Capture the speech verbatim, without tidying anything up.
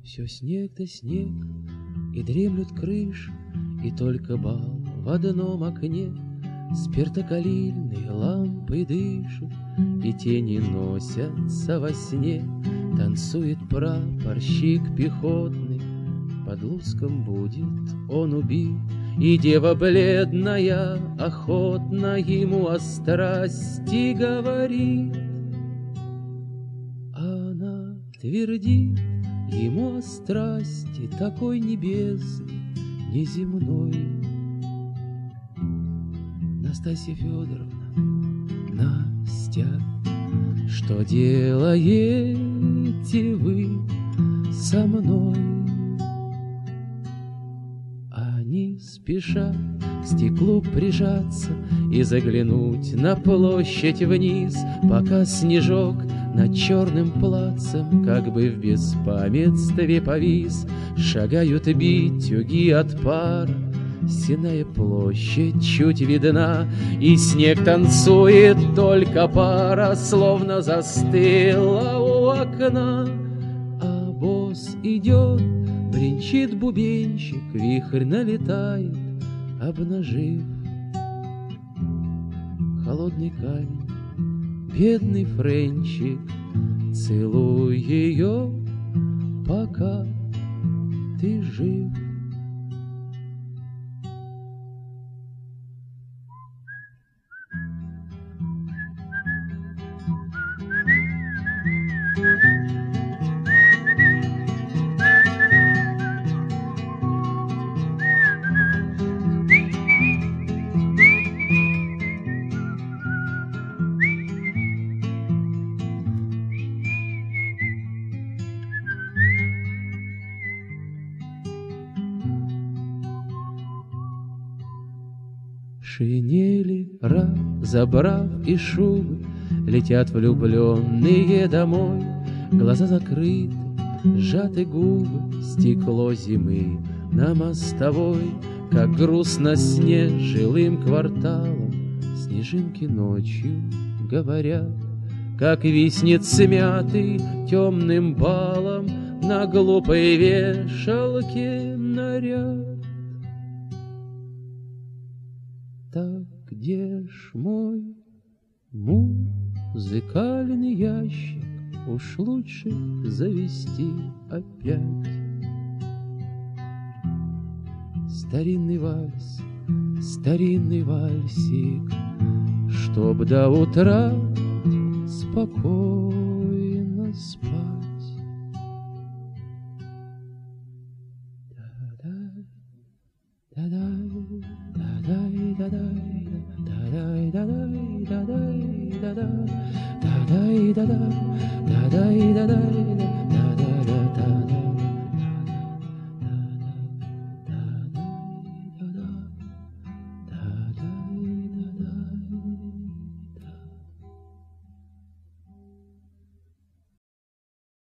Все снег да снег, и дремлют крыши, и только бал в одном окне. Спиртокалильные лампы дышат, и тени носятся во сне. Танцует прапорщик пехотный, под Луцком будет он убит, и дева бледная охотно ему о страсти говорит. Она твердит ему о страсти такой небесной, неземной. Настасья Федоровна, Настя, что делаете вы со мной? Они спешат к стеклу прижаться и заглянуть на площадь вниз, пока снежок над черным плацем как бы в беспамятстве повис. Шагают битюги от пара, Сенная площадь чуть видна, и снег танцует, только пара словно застыла у окна. А босс идет, бренчит бубенчик, вихрь налетает, обнажив холодный камень. Бедный Френчик, целуй ее, пока ты жив. Шинели, разобрав и шубы, летят влюбленные домой. Глаза закрыты, сжаты губы, стекло зимы на мостовой. Как грустно сне жилым кварталом, снежинки ночью говорят, как виснет смятый темным балом на глупой вешалке наряд. Так где ж мой музыкальный ящик? Уж лучше завести опять. Старинный вальс, старинный вальсик, чтоб до утра спокойно спать. Da da da da da da da da da da da da da da